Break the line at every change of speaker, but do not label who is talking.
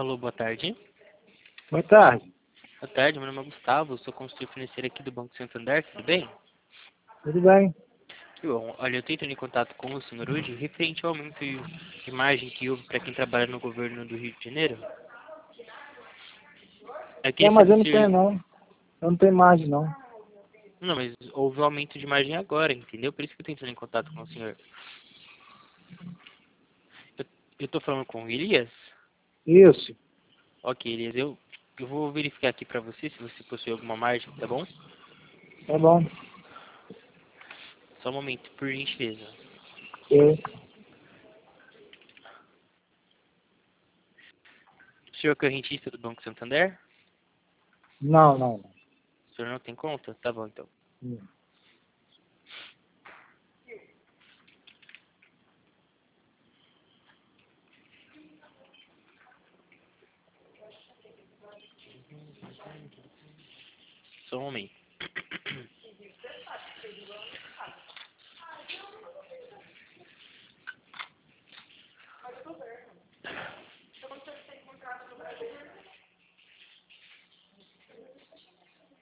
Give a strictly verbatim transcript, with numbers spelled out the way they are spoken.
Alô, boa tarde.
Boa tarde.
Boa tarde, meu nome é Gustavo, sou consultor financeiro aqui do Banco Santander, tudo bem?
Tudo bem?
Que bom. Olha, eu estou entrando em contato com o senhor hoje referente ao aumento de margem que houve para quem trabalha no governo do Rio de Janeiro. Eu
É,
queria
mas
saber
eu não tenho
se...
não. Eu não tenho margem não.
Não, mas houve um aumento de margem agora, entendeu? Por isso que eu estou entrando em contato com o senhor. Eu estou falando com o Elias?
Isso.
Ok, Elias, eu, eu vou verificar aqui para você se você possui alguma margem, tá bom?
Tá bom.
Só um momento, por gentileza.
Eu.
O senhor é correntista do Banco Santander?
Não, não.
O senhor não tem conta? Tá bom, então.
não.
Só um momento.